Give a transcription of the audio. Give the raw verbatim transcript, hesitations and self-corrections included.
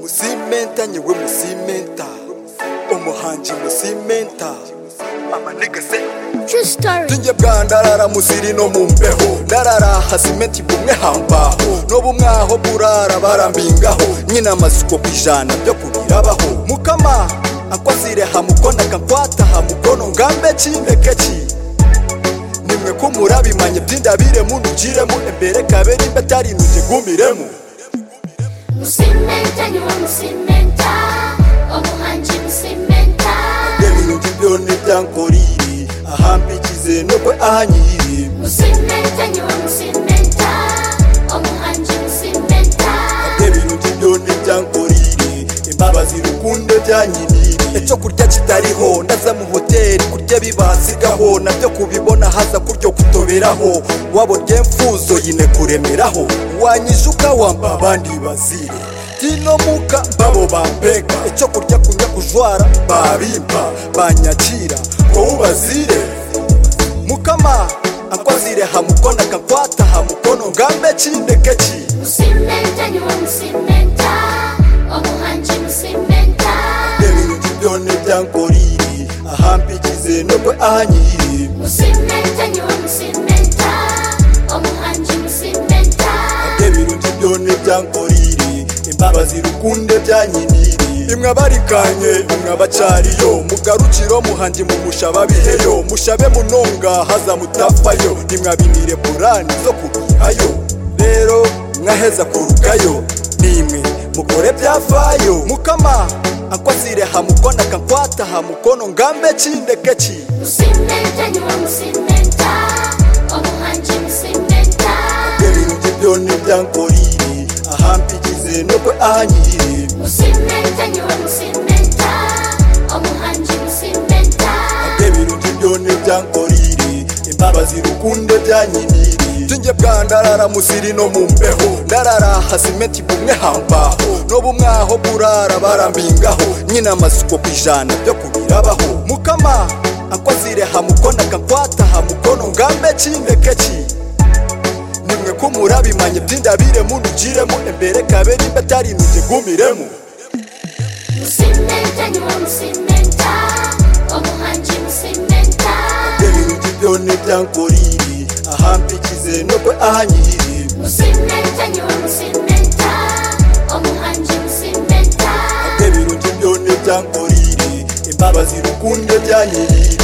Musimenta nyewe musimenta umuhanji musimenta amanega se True story. Tunje bwa ndarara musiri no mumbeho ndarara hasimenti bumwe hambaho no bumwaho burara barambingaho nyina amasuko kwijana byo kubirabaho mukama akwasire hamukona kakwata hamukono ngambe cindekeki nimwe kumurabimanye byindabire munugiremo embere kaberi batari nugigumiremo Musimenta nyewe musimenta umuhanji musimenta Ibintu byone byankorire ahambikize no kwe ahanyiri Musimenta nyewe musimenta umuhanji musimenta Ibintu byone byankorire imbabazi rukunde byanyibiri Echo kurya kitariho ndaza mu hoteli kurya bibasigaho nabyo kubibona haza kuryo kutoberaho wabo ryemfuzo yine kuremeraho wanyijuka wamba abandi bazire Tino muka babo bampeka Echo kurya kunya kujwara babimpa banyakira ko ubazire mukama akwazire hamukona kakwata hamukono ngambe cindekeki Musimenta nyewe musimenta umuhanji musimenta Ibintu byone byankorire ahambikize no kwe ahanyiri Musimenta nyewe musimenta umuhanji musimenta Ibintu byone byankorire imbabazi rukunde byanyibiri imwe abarikanye imwe abacariyo mugarukiro muhanji mu mushaba biheyo mushabe munonga haza mutafayo nimwe abinire purani zo kubihayo rero mwaheza kurugayo nimwe mukore byafayo mukama akwasire hamukona kakwata hamukono ngambe cindekeki Musimenta nyewe musimenta umuhanji musimenta Ibintu byone byankorire ahambikize no kwe ahanyiri Musimenta nyewe musimenta umuhanji musimenta Ibintu byone byankorire imbabazi rukunde byanyibiri Tunje bwa ndarara musiri no mumbeho ndarara hasimenti bumwe hambaho no bumwaho burara barambingaho nyina amasuko kwijana byo kubirabaho mukama akwazire hamukona kakwata hamukono ngambe cindekeki nimwe kumurabimanye byindabire munugiremo embere kaberi batari nugigumiremo Musimenta nyewe musimenta umuhanji musimenta Ibintu byone byankorire ahambikize no kwe ahanyiri Musimenta nyewe musimenta umuhanji musimenta Ibintu byone byankorire imbabazi rukunde byanyibiri